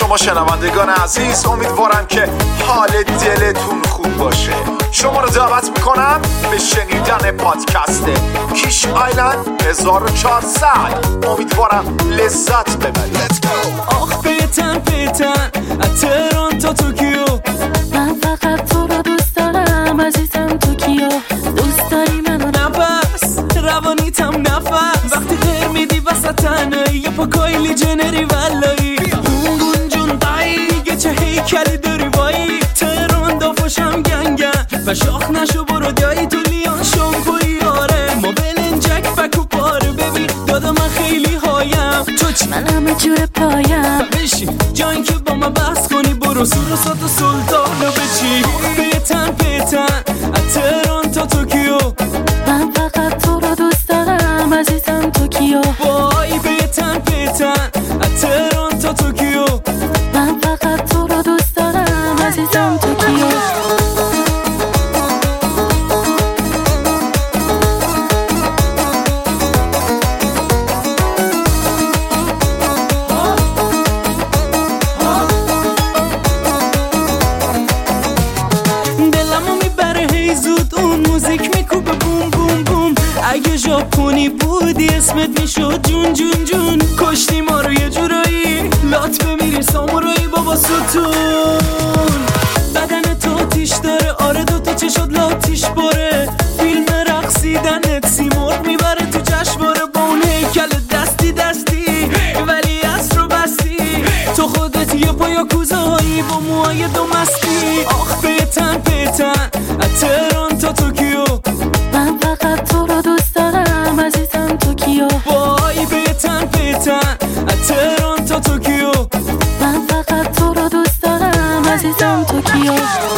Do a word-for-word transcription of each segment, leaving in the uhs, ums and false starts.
شما شنوندگان عزیز، امیدوارم که حال دلتون خوب باشه. شما رو دعوت میکنم به شنیدن پادکست کیش آیلند هزار و چهارصد. امیدوارم لذت ببرید. آخ پیتن پیتن از تهران تا توکیو، من فقط تو رو دوست دارم عزیزم توکیو. دوست داری منو؟ نفس روانیتم نفس، وقتی غیر میدی وسط تنهایی یه پا کایلی جنری ولایی. گونگون جون دایی یه چه هیکلی داری وایی. تهران دافاشم گنگن و شاخ نشو برو دیایی تو لیان شامپوی. آره ما بلنجک فکو پاره ببین دادا من خیلی هایم تو چی؟ من همه جور پایم بشین جایی که با من بحث کنی برو سور و سات و سلطان رو بچی. پیتن پیتن از تهران تا توکیو، من فقط تو رو دوست دارم عزیزم توکیو. وای پیتن پیتن از تهران تا توکیو، من فقط تو رو دوست دارم عزیزم توکیو. اگه ژاپنی بودی اسمت میشد جون جون جون. کشتی ما رو یه جورایی لات بمیری سامورایی بابا ستون. بدن تو تیش داره آره دوتا چشات لاتیش باره. فیلم رقصیدنت سیمرغ میبره تو جشنواره با اون هیکل دستی دستی ولی اصر رو بستی. تو خودت یه پایا کوزهایی با موهای دو مستی. آخ پیتن پیتن از تهران تا توکیو، من فقط تو رو دوست دارم عزیزم توکیو. وای پیتن پیتن از تهران تا توکیو، من فقط تو رو دوست دارم عزیزم توکیو.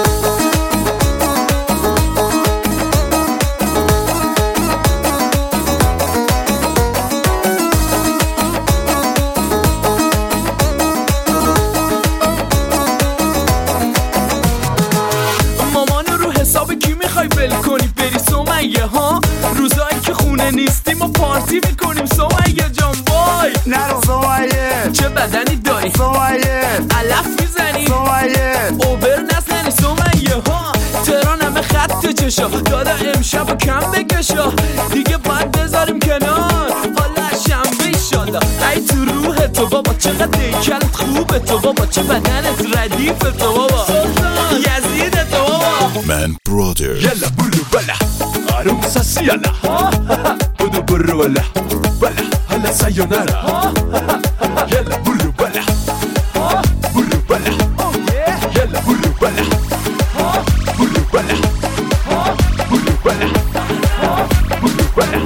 مامانو رو حساب کی میخوای بل کنی بری سمیه ها؟ روزایی که خونه نیستیم و پارتی میکنیم سمیه جان. وای نرو سمیه، چه بدنی داری سمیه، علف میزنی سمیه، اوبر نزنی سمیه ها. تهران همه خط چشا دادا امشب و کم بکشا دیگه باید بذاریم کنار. حالا شنبه ایشالا ای تو روح تو بابا چقدر دیکلت خوبه تو بابا چه بدنت ردیف تو بابا یزید تو بابا. من برادر يلا بلو بلا عروسة سيالا بدو برو ولا بلا هلا سايونارا يلا بلو بلا بلو بلا يلا بلو بلا بلو بلا بلو بلا بلو بلا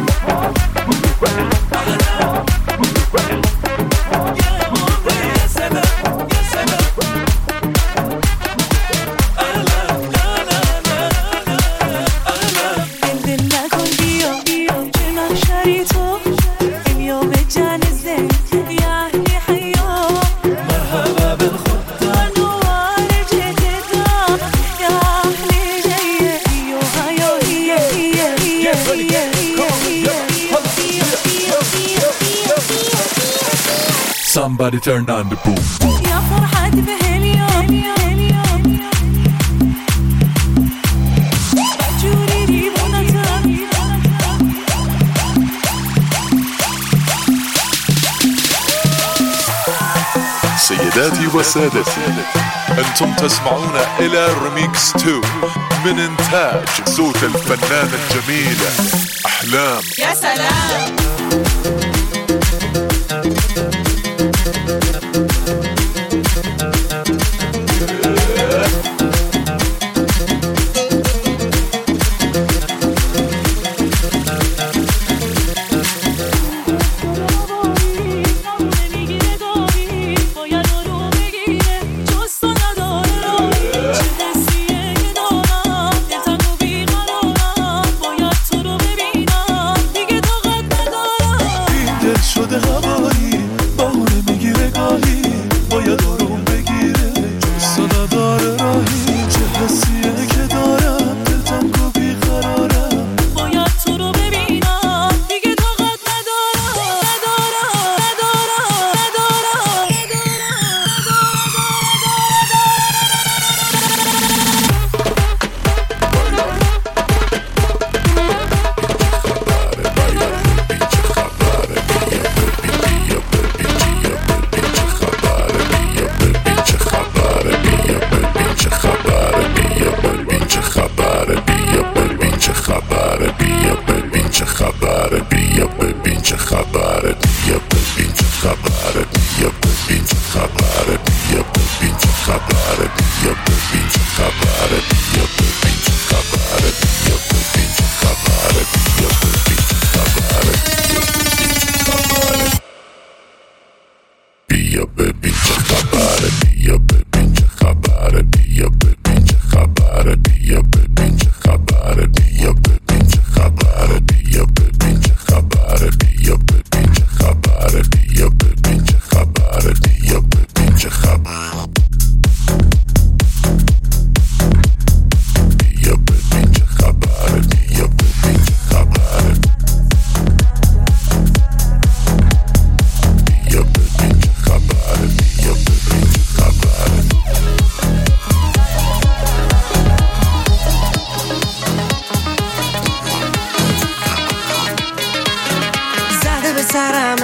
Somebody turn on the boom boom. يا فرحتي بهاليوم بجوري دي بونتا. سيداتي وسادتي، أنتم تسمعون إلى ريميكس اثنين من إنتاج صوت الفنانة الجميلة أحلام. يا سلام.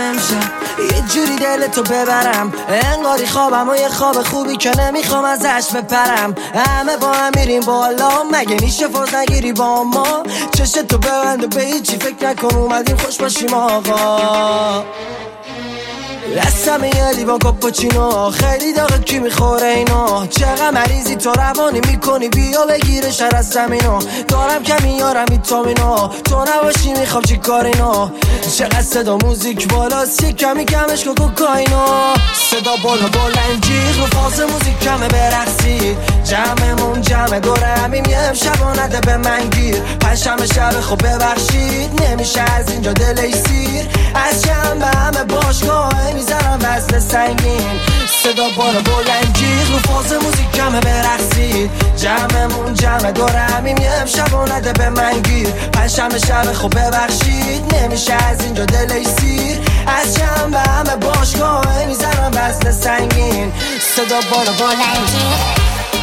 امشب یه جوری دلتو ببرم، انگاری خوابم و یه خواب خوبی که نمیخوام ازش بپرم. همه با هم میریم بالا، مگه میشه فوز نگیری با ما؟ چشتو ببند و به هیچی فکر نکن، اومدیم خوش باشیم آقا. دستم یه لیوان کاپوچینو، خیلی داغه کی میخوره اینو؟ چقدر مریضی تو روانی میکنی، بیا بگیره شر از زمینو. دارم کمی یارم ویتامینو، تو نباشی میخوام چی کارینو؟ چقدر صدا موزیک بالاست، یه کمی کمش که کوکاینو. صدا بالا بلند جیغ رو فاز موزیک کمه برقصید، جمعمون جمع دوره همیم یه امشب و نده به من گیر. پنجشنبه شب خب ببخشید، نمیشه از اینجا دلی سیر. از چند به همه باشگاه میزنم وزن سنگین، صدا بالا بلند جیغ رو فاز موزیک کمه برقصید، جمعمون جمع دوره همیم یه امشب و نده به من گیر. پنجشنبه شب خب ببخشید، نمیشه از اینجا دلی سیر. از چند به همه باشگاه میزنم وزن سنگین، صدا بالا بلند جیغ.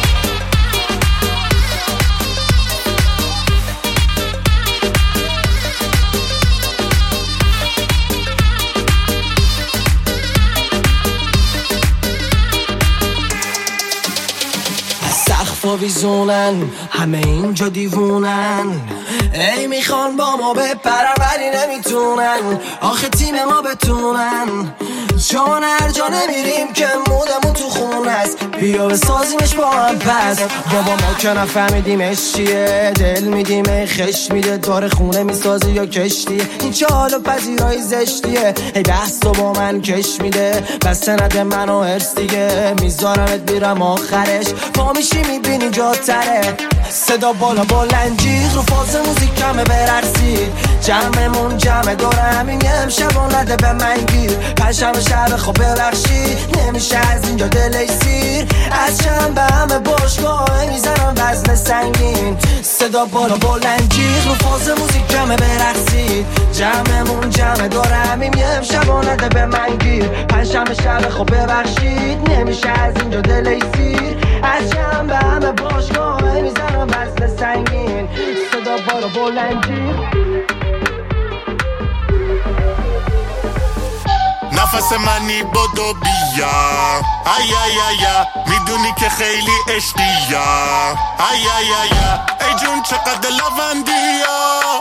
سقف و ویزونن همه اینجا دیوونن، ای میخوان با ما بپرن ولی نمیتونن، آخه تیم ما بتونن. چون هر جا نمیریم که مودمون تو خون هست، بیا بسازیمش با هم پس. بابا ما که نفهمیدیمش چیه، دل میدیم ای خش میده، داره خونه میسازی یا کشتیه. این چه حال و پذیرایی زشتیه، ای بحث تو با من کش میده، بس نده منو هرس دیگه، میذارمت میرم آخرش، پا میشی میبینی جاتره. صدا بالا بلند جیغ رو فاز موزیک کمه برقصید، جمعمون جمع دوره همین یه امشب و نده به من گیر. پنجشنبه شب خب ببخشید، نمیشه از اینجا دلی سیر. از چند به همه باشگاه میزنم وزن سنگین، صدا بالا بلند جیغ رو فاز موزیک کمه برقصید، جمعمون جمع دوره همین یه امشب و نده به من گیر. پنجشنبه شب خب ببخشید، نمیشه از اینجا دلی سیر. از چند به همه باشگاه میزنم وزن سنگین، صدا بالا بلند جیغ. نفس منی بدو بیا، ای ای ای میدونی که خیلی عشقی، ای ای ای ای جون چقدر لوندیا،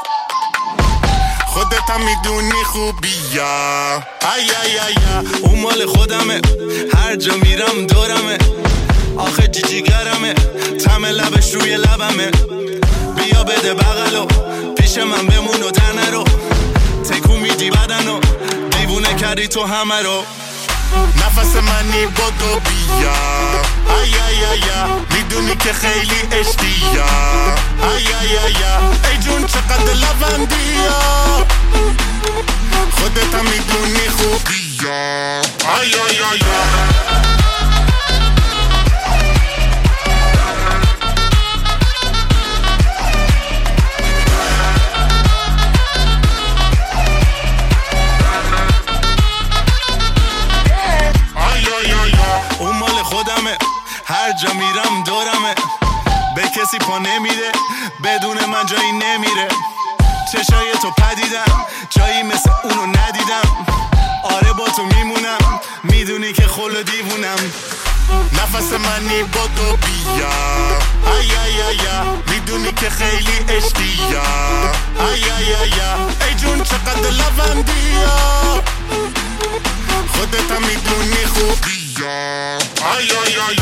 خودت هم میدونی خوبیا، ای ای ای اون مال خودمه، هر جا میرم دورمه، آخه جیجیگرمه، تم لبش روی لبمه. بیا بده بغلو، پیش من بمون و در نرو، تکون میدی بدنو، دیوونه کردی تو همه رو. نفس منی بدو بیا، ای ای ای میدونی که خیلی عشقی، ای ای ای ای جون چقدر لوندیا، خودت هم میدونی خوبیا، ای ای ای هر جا میرم دورمه، به کسی پا نمیده، بدون من جایی نمیره. چشای تو پدیدم، جایی مثل اونو ندیدم، آره با تو میمونم، میدونی که خلو دیوونم. نفس منی بدو بیا، ای ای ای میدونی که خیلی عشقی، ای ای ای ای جون چقدر لوندیا، خودت هم میدونی خوبیا، ای ای ای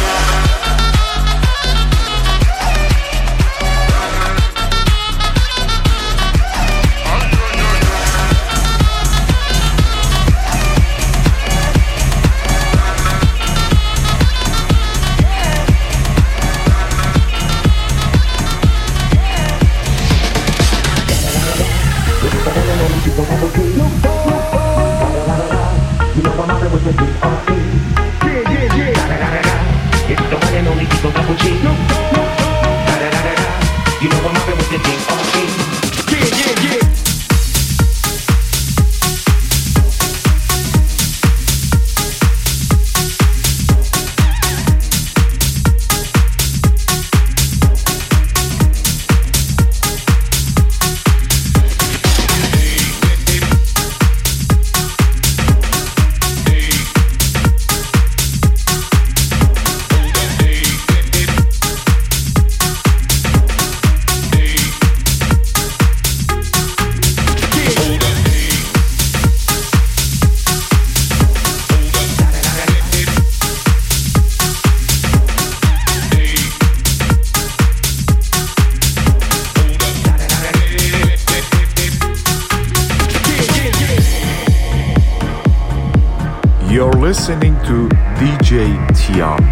You're listening to دی جی Tiam.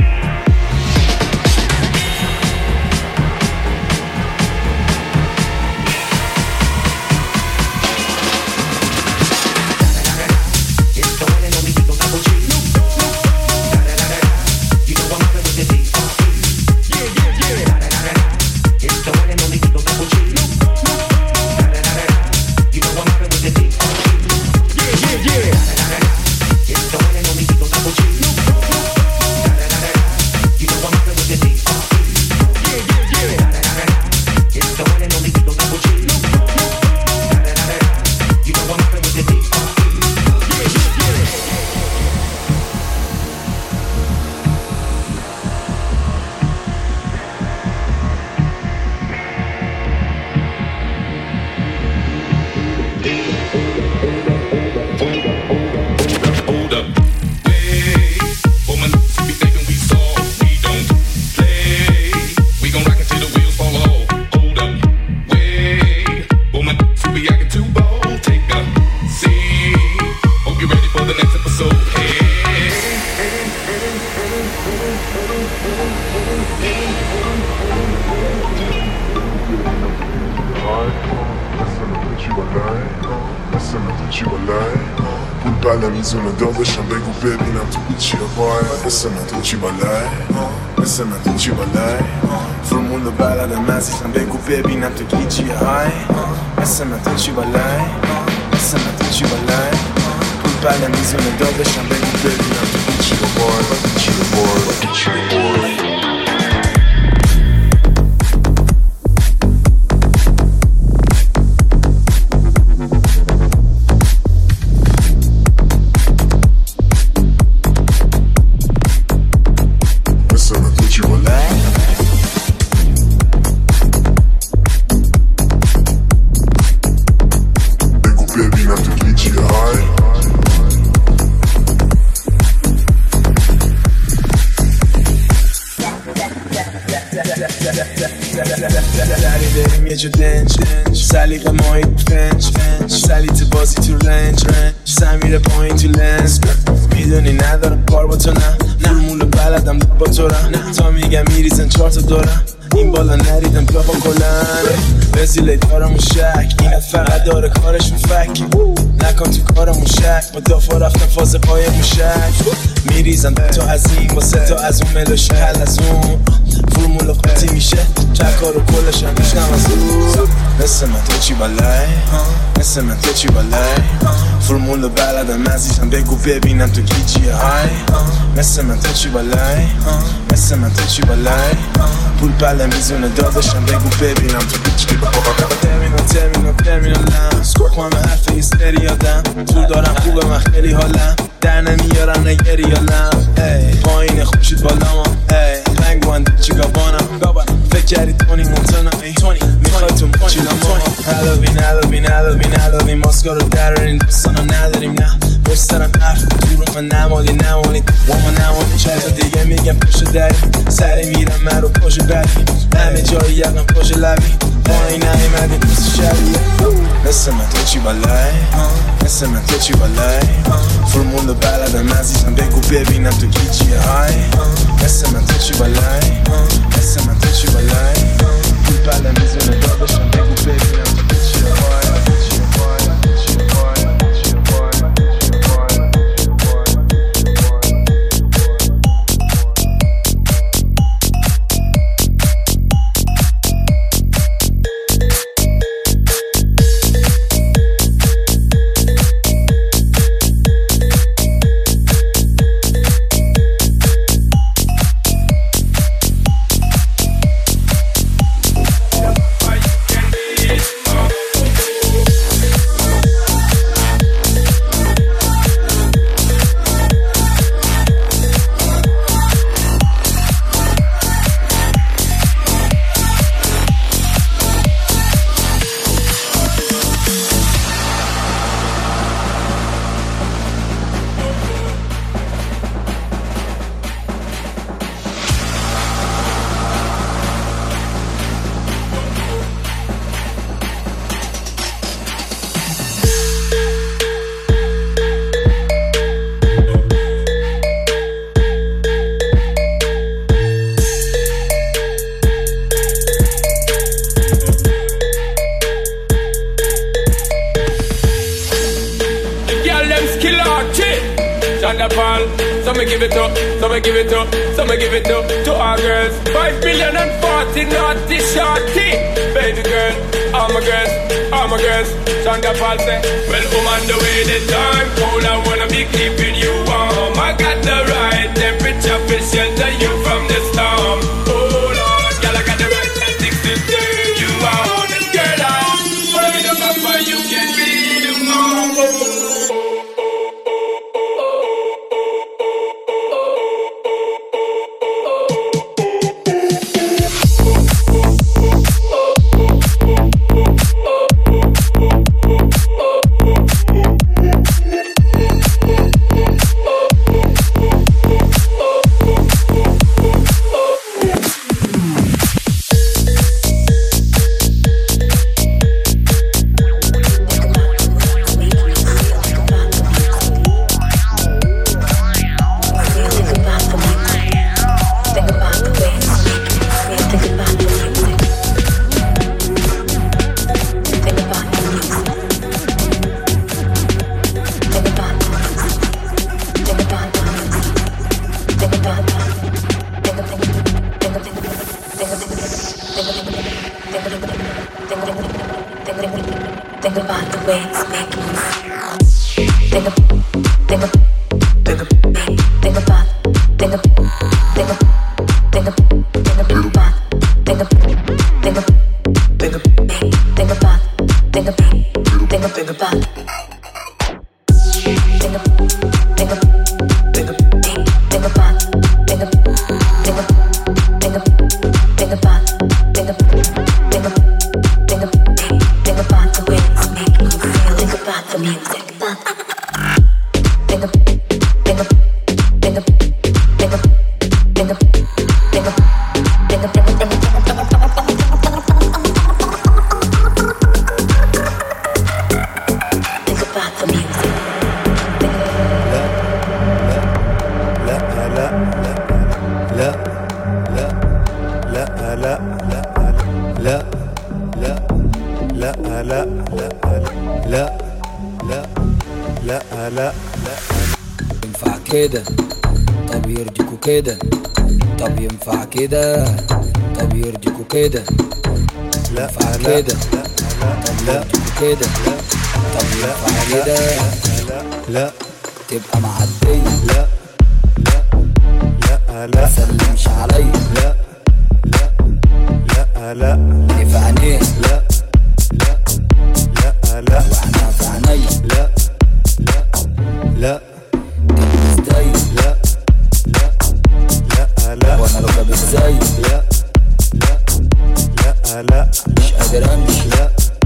میزونه داداشم بگو ببینم تو چیه وای مثل من تو چی بالای مثل من تو چی بالای فرمول بلدم عزیزم بگو ببینم تو گیجیه های مثل من تو چی بالای مثل من تو چی بالای پول بله میزونه داداشم بگو ببینم تو چیه وای چیه وای چیه وای یه جو دنج سلیقه ماهی فنج سلیت بازی تو رنج سمیر پایین تو لنز میدونی ندارم کار با تو نه فرمول بلدم با تو رم تا میگم میریزن چهار تا دورم این بالا نریدم بیا با کلن وزیله دارمون شک اینت فقط داره کارشون فک نکن تو کارمون شک با دافا رفتم فاز پای موشک میریزن تا از این با سه تا از اون ملوشه حل از اون فرمول قطعی میشه چکار و کلش هم میشنم از اون مثل من تو چی بالای مثل من تو چی بالای فرمول بلدم عزیزم بگو ببینم تو گیجیه های مثل من تو چی بالای مثل من تو چی بالای پول بله میزونه داداشم بگو ببینم تو چی بالای ترمینال ترمینال ترمینالم سکوک همه حرف هیستری یادم طول دارم خوبه من خیلی حالم در نمیارم نگری یالم پایین خوشید بالا ما رنگ باند چگابانم فکر کردی تونی مونتانا میخوای تو مچیلا ما هلوین هلوین هلوین هلوین ماسکا رو درارین دوستانا نداریم نه بسترم حرف تو رو من نمالی نمالی وما نمالی چند تا دیگه میگم پشت دری سری میرم من رو پاش بری همه جایی یقم پاش لبی پایین نایمدی پس شبیه مثل من تو چی بالای مثل من تو چی بالای فرمول بلدم عزیزم بگو ببینم تو گیجیه های مثل من تو چی بالای مثل من تو چی بالای پول بله میزونه داداشم بگو ببینم تو گیجیه های Shonda Paul. So me give it up, so me give it up, so me give it up to our girls. Five billion and forty naughty shorty. Baby girl, all my girls, all my girls. Shonda Paul say, well, I'm on the way the time cold. I wanna be keeping you warm. I got the right temperature for shelter you from the storm. Oh Lord, girl, I got the right tactics to turn you on. And girl, I'm afraid of Papa, you can be the mom. Think about the way it's making you feel. Think about, think about, think about, think about, think about, think about, think about, think about, think about, think about, think about, think about, think about, think about, think about, think about. كده طب يرضيكوا كده طب ينفع كده طب يرضيكوا كده لا ينفع كده طب يرضيكوا كده طب ينفع كده لا تبقى معدية لا لا لا سلمش عليا لا لا لا لا في عينيه لا لا لا واحنا في عينيا لا لا لا لا لا لا وانا لو جاب ازاي لا لا لا مش قادر امشي لا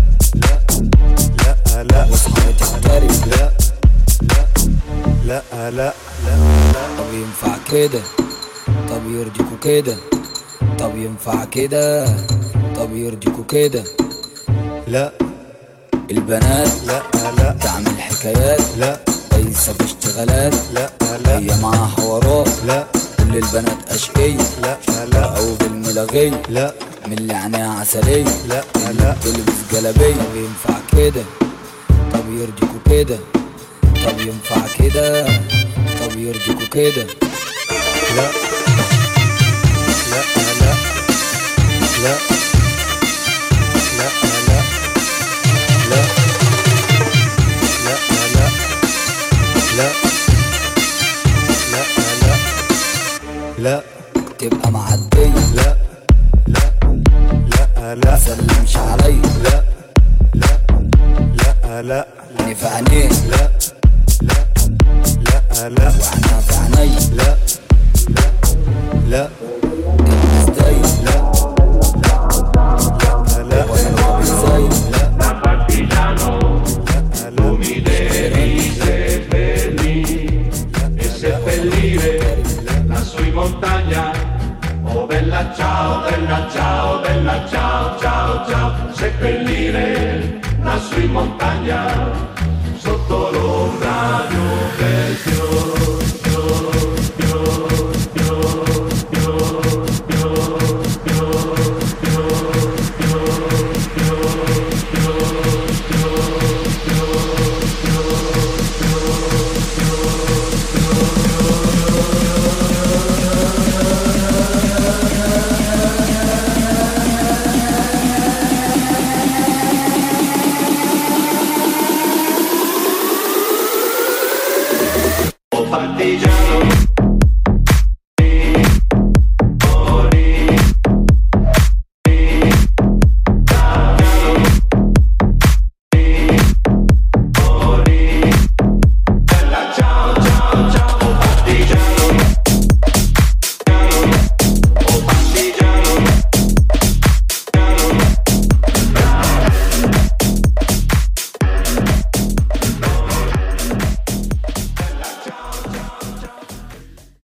لا لا واصحابي تختاري لا لا لا لا طب ينفع كده طب يرضيكوا كده طب ينفع كده طب يرضيكوا كده لا البنات لا لا تعمل حكايات لا ليس في اشتغالات لا لا هي معاها حوارات لا كل البنات اشقية لا لا او بالملاغية لا من اللي عينيها عسلية لا لا تلبس جلابية طب ينفع كده طب يرضيكوا كده طب ينفع كده طب يرضيكوا كده لا لا لا لا لا لا لا لا لا لا لا تبقى معدية لا لا لا سلمش عليا لا لا لا لا في عينيه لا لا لا واحنا في عينيا لا لا ازاي لا لا لا وانا ازاي لا montagna. Oh bella ciao, bella ciao, bella ciao, ciao, ciao. Seppellire lassù in montagna, sotto l'ombra di un bel fior, fior, fior, fior, fior, fior, fior, fior, fior, fior, fior, fior, fior, fior, fior, fior. partigiani.